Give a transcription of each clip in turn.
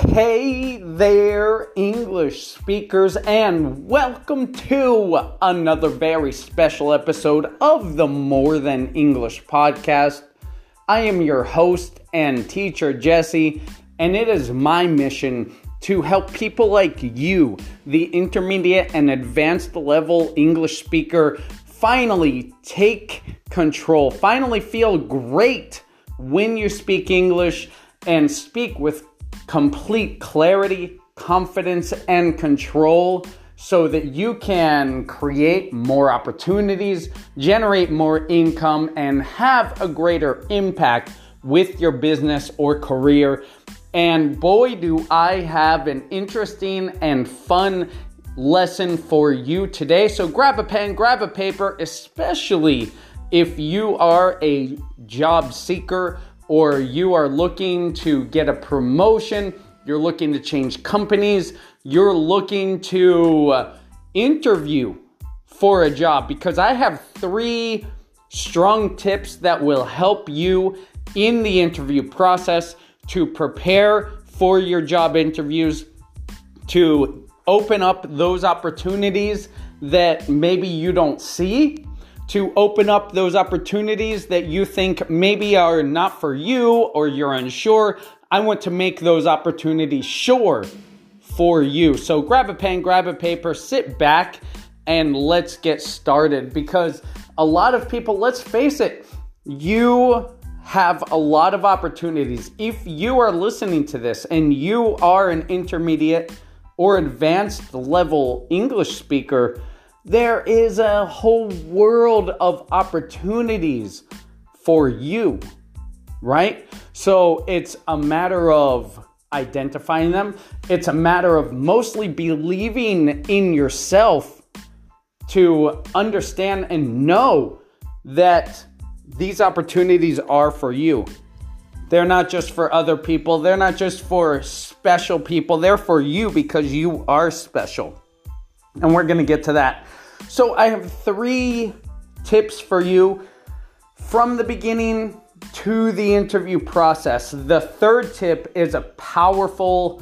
Hey there, English speakers, and welcome to another very special episode of the More Than English podcast. I am your host and teacher, Jesse, and it is my mission to help people like you, the intermediate and advanced level English speaker, finally take control, finally feel great when you speak English and speak with complete clarity, confidence, and control so that you can create more opportunities, generate more income, and have a greater impact with your business or career. And boy, do I have an interesting and fun lesson for you today. So grab a pen, grab a paper, especially if you are a job seeker or you are looking to get a promotion, you're looking to change companies, you're looking to interview for a job, because I have 3 strong tips that will help you in the interview process to prepare for your job interviews, to open up those opportunities that maybe you don't see, to open up those opportunities that you think maybe are not for you or you're unsure. I want to make those opportunities sure for you. So grab a pen, grab a paper, sit back, and let's get started. Because a lot of people, let's face it, you have a lot of opportunities. If you are listening to this and you are an intermediate or advanced level English speaker, there is a whole world of opportunities for you, right? So it's a matter of identifying them. It's a matter of mostly believing in yourself to understand and know that these opportunities are for you. They're not just for other people. They're not just for special people. They're for you because you are special. And we're going to get to that. So I have 3 tips for you from the beginning to the interview process. The 3rd tip is a powerful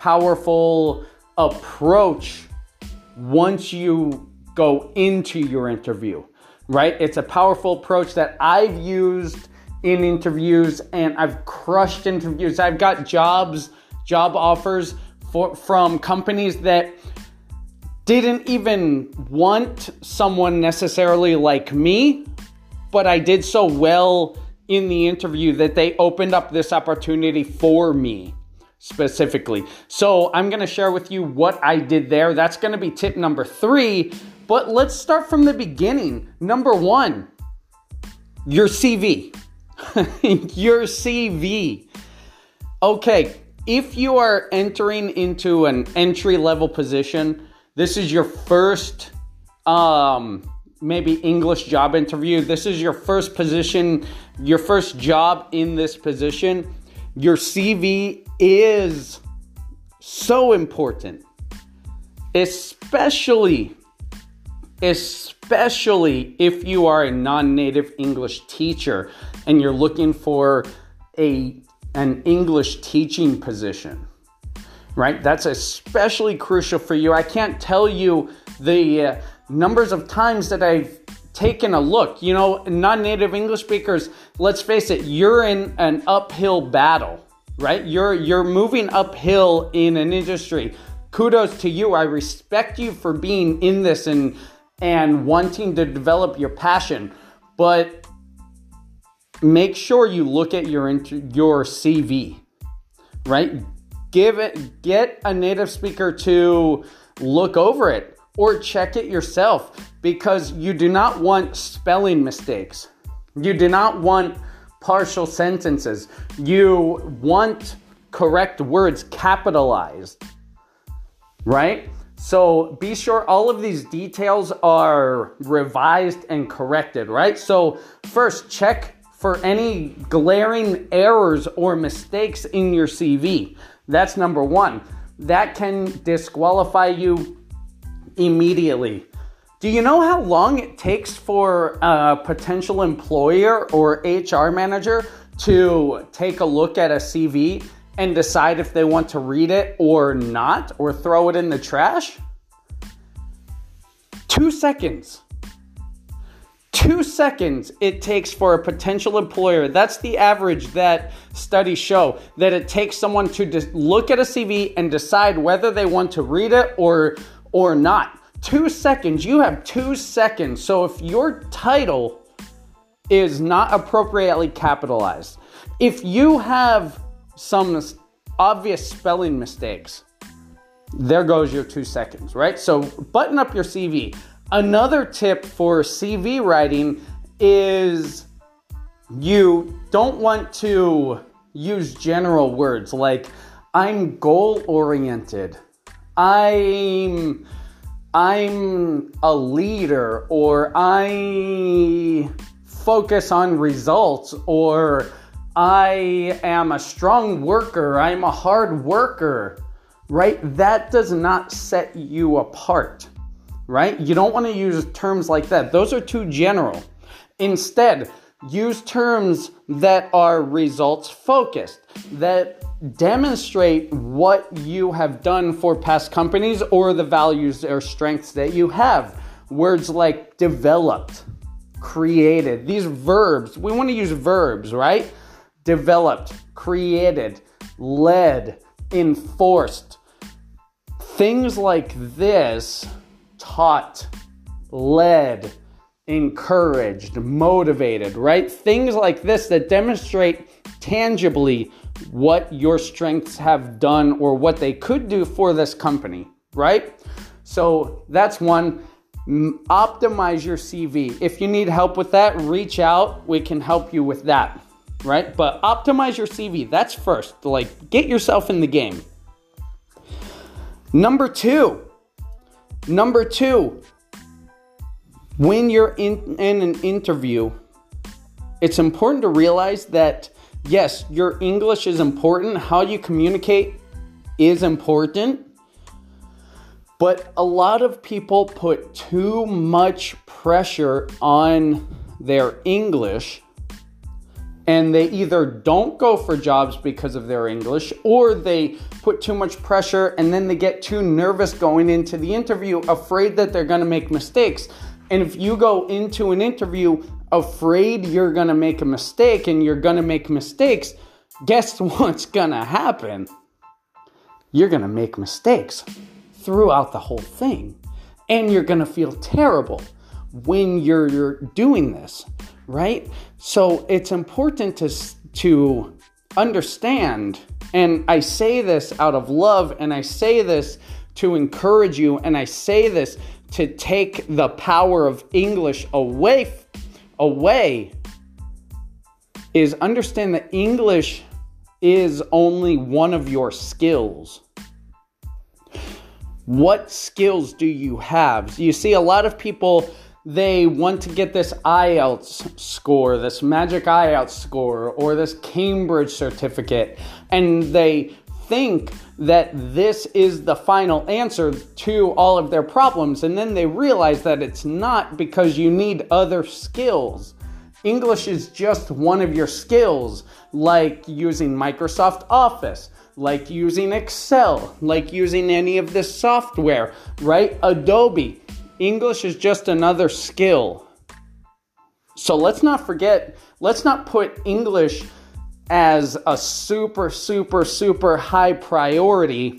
approach once you go into your interview, right? It's a powerful approach that I've used in interviews, and I've crushed interviews. I've got job offers from companies that didn't even want someone necessarily like me, but I did so well in the interview that they opened up this opportunity for me specifically. So I'm going to share with you what I did there. That's going to be tip number 3, but let's start from the beginning. Number 1, your CV. Your CV. Okay, if you are entering into an entry-level position, this is your first maybe English job interview. This is your first position, your first job in this position. Your CV is so important, especially if you are a non-native English teacher and you're looking for an English teaching position. Right? That's especially crucial for you. I can't tell you the numbers of times that I've taken a look. You know, non-native English speakers, let's face it, you're in an uphill battle, right? You're moving uphill in an industry. Kudos to you. I respect you for being in this and wanting to develop your passion. But make sure you look at your CV, right? Get a native speaker to look over it or check it yourself, because you do not want spelling mistakes. You do not want partial sentences. You want correct words capitalized, right? So be sure all of these details are revised and corrected, right? So first, check for any glaring errors or mistakes in your CV. That's number 1. That can disqualify you immediately. Do you know how long it takes for a potential employer or HR manager to take a look at a CV and decide if they want to read it or not, or throw it in the trash? 2 seconds. 2 seconds it takes for a potential employer. That's the average that studies show, that it takes someone to look at a CV and decide whether they want to read it or not. 2 seconds. You have 2 seconds. So if your title is not appropriately capitalized, if you have some obvious spelling mistakes, there goes your 2 seconds, right? So button up your CV. Another tip for CV writing is you don't want to use general words like I'm goal-oriented, I'm a leader, or I focus on results, or I am a strong worker, I'm a hard worker, right? That does not set you apart, right? You don't want to use terms like that. Those are too general. Instead, use terms that are results focused, that demonstrate what you have done for past companies or the values or strengths that you have. Words like developed, created, these verbs, we want to use verbs, right? Developed, created, led, enforced. Things like this, taught, led, encouraged, motivated, right? Things like this that demonstrate tangibly what your strengths have done or what they could do for this company, right? So that's one. Optimize your CV. If you need help with that, reach out. We can help you with that, right? But optimize your CV. That's first. Like, get yourself in the game. Number two, when you're in an interview, it's important to realize that, yes, your English is important. How you communicate is important. But a lot of people put too much pressure on their English, and they either don't go for jobs because of their English, or they put too much pressure and then they get too nervous going into the interview, afraid that they're going to make mistakes. And if you go into an interview afraid you're going to make a mistake and you're going to make mistakes, guess what's going to happen? You're going to make mistakes throughout the whole thing. And you're going to feel terrible when you're doing this, right? So it's important to understand, and I say this out of love, and I say this to encourage you, and I say this to take the power of English away, is understand that English is only one of your skills. What skills do you have? You see, a lot of people, they want to get this IELTS score, this magic IELTS score, or this Cambridge certificate, and they think that this is the final answer to all of their problems, and then they realize that it's not, because you need other skills. English is just one of your skills, like using Microsoft Office, like using Excel, like using any of this software, right? Adobe. English is just another skill. So let's not put English as a super, super, super high priority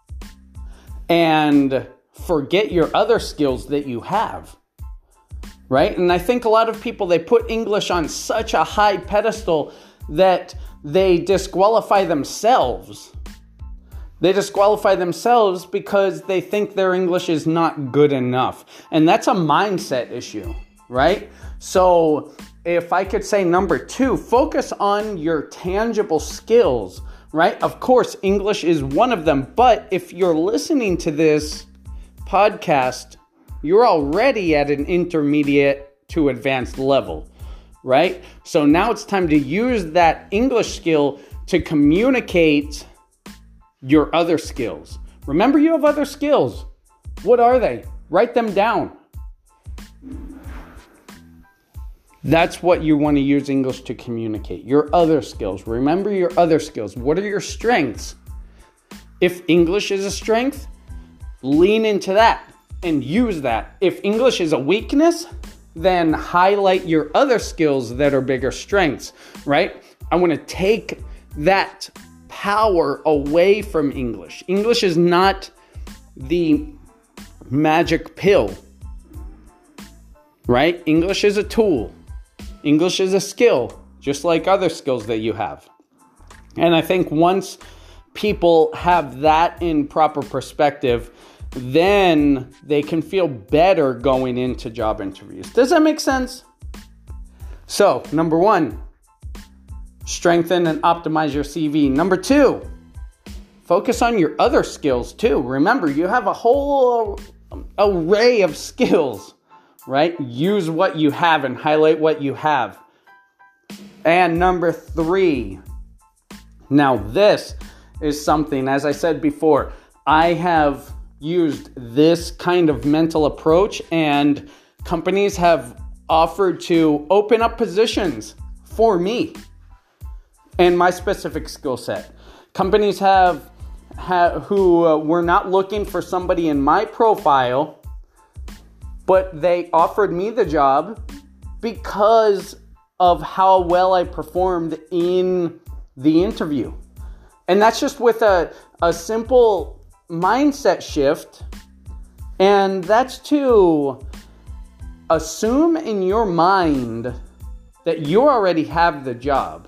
and forget your other skills that you have, right? And I think a lot of people, they put English on such a high pedestal that they disqualify themselves. They disqualify themselves because they think their English is not good enough. And that's a mindset issue, right? So if I could say number 2, focus on your tangible skills, right? Of course, English is one of them. But if you're listening to this podcast, you're already at an intermediate to advanced level, right? So now it's time to use that English skill to communicate your other skills. Remember, you have other skills. What are they? Write them down. That's what you want to use English to communicate. Your other skills. Remember your other skills. What are your strengths? If English is a strength, lean into that and use that. If English is a weakness, then highlight your other skills that are bigger strengths, right? I want to take that power away from English. English is not the magic pill, right? English is a tool. English is a skill, just like other skills that you have. And I think once people have that in proper perspective, then they can feel better going into job interviews. Does that make sense? So, number 1, strengthen and optimize your CV. Number 2, focus on your other skills too. Remember, you have a whole array of skills, right? Use what you have and highlight what you have. And number 3, now this is something, as I said before, I have used this kind of mental approach, and companies have offered to open up positions for me and my specific skill set. Companies who were not looking for somebody in my profile, but they offered me the job because of how well I performed in the interview. And that's just with a simple mindset shift, and that's to assume in your mind that you already have the job.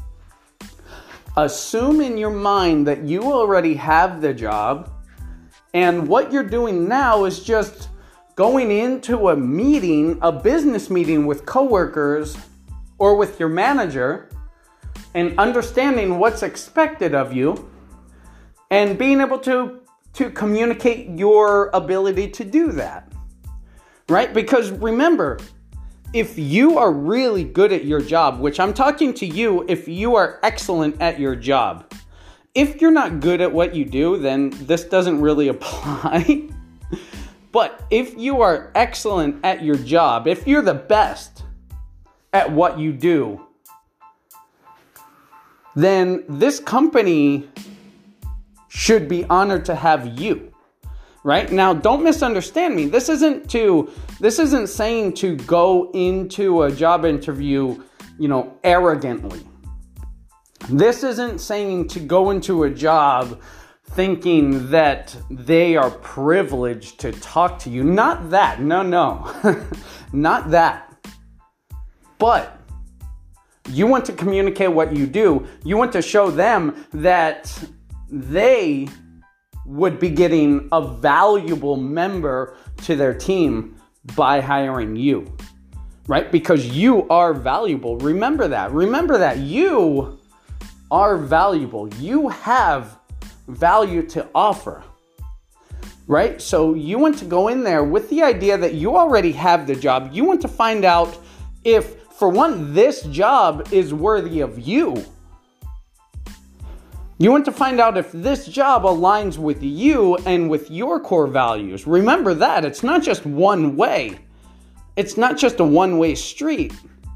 Assume in your mind that you already have the job, and what you're doing now is just going into a meeting, a business meeting with coworkers or with your manager, and understanding what's expected of you and being able to communicate your ability to do that, right? Because remember, if you are really good at your job, which I'm talking to you, if you are excellent at your job, if you're not good at what you do, then this doesn't really apply. But if you are excellent at your job, if you're the best at what you do, then this company should be honored to have you, right? Now, don't misunderstand me. This isn't saying to go into a job interview, arrogantly. This isn't saying to go into a job thinking that they are privileged to talk to you. Not that. No. Not that. But you want to communicate what you do. You want to show them that they would be getting a valuable member to their team by hiring you, right? Because you are valuable. Remember that. You are valuable. You have value to offer, right? So you want to go in there with the idea that you already have the job. You want to find out if, for one, this job is worthy of you. You want to find out if this job aligns with you and with your core values. Remember that. It's not just one way. It's not just a one-way street.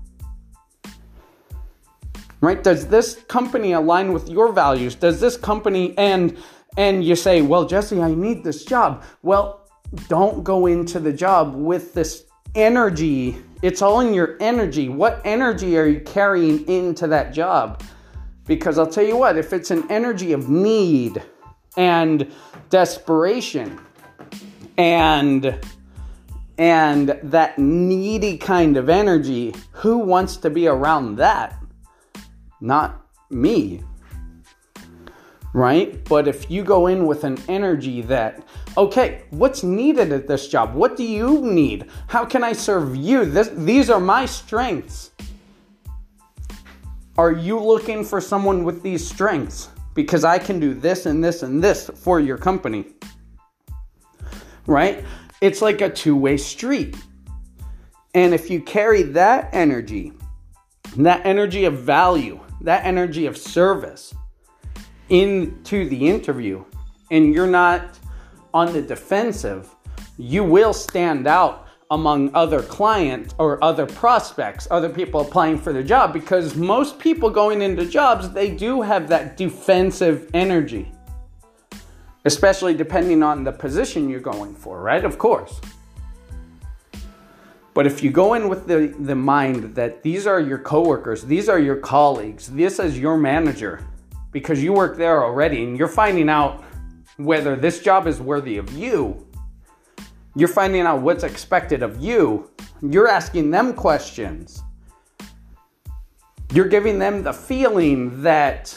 Right? Does this company align with your values? Does this company, and you say, well, Jesse, I need this job. Well, don't go into the job with this energy. It's all in your energy. What energy are you carrying into that job? Because I'll tell you what, if it's an energy of need and desperation and that needy kind of energy, who wants to be around that? Not me, right? But if you go in with an energy that, okay, what's needed at this job? What do you need? How can I serve you? These are my strengths. Are you looking for someone with these strengths? Because I can do this and this and this for your company, right? It's like a two-way street. And if you carry that energy of value, that energy of service into the interview, and you're not on the defensive, you will stand out among other clients or other prospects, other people applying for the job, because most people going into jobs, they do have that defensive energy, especially depending on the position you're going for, right? Of course. But if you go in with the mind that these are your coworkers, these are your colleagues, this is your manager, because you work there already and you're finding out whether this job is worthy of you, you're finding out what's expected of you, you're asking them questions, you're giving them the feeling that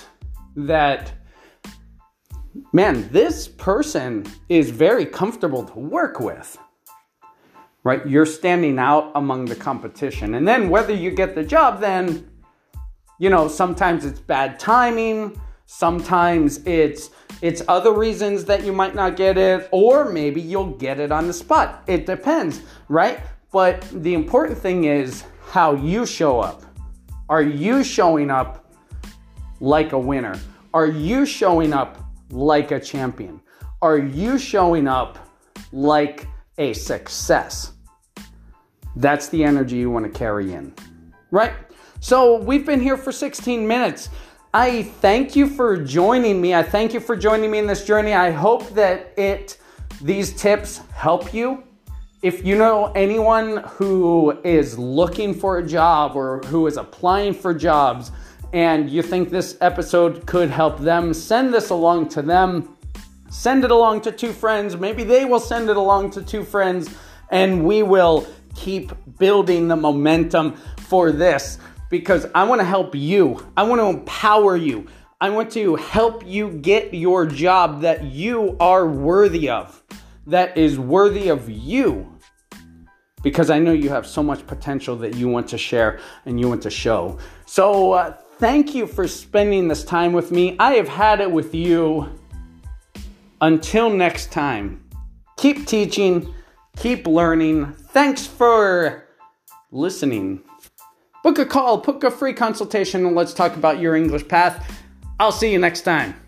man, this person is very comfortable to work with. Right? You're standing out among the competition. And then whether you get the job, then, sometimes it's bad timing. Sometimes it's other reasons that you might not get it, or maybe you'll get it on the spot. It depends, right? But the important thing is how you show up. Are you showing up like a winner? Are you showing up like a champion? Are you showing up like a success? That's the energy you want to carry in, right? So we've been here for 16 minutes. I thank you for joining me. I thank you for joining me in this journey. I hope that these tips help you. If you know anyone who is looking for a job or who is applying for jobs and you think this episode could help them, send this along to them. Send it along to 2 friends. Maybe they will send it along to 2 friends, and we will keep building the momentum for this, because I want to help you. I want to empower you. I want to help you get your job that you are worthy of, that is worthy of you, because I know you have so much potential that you want to share and you want to show. So thank you for spending this time with me. I have had it with you. Until next time, keep teaching, keep learning. Thanks for listening. Book a call, book a free consultation, and let's talk about your English path. I'll see you next time.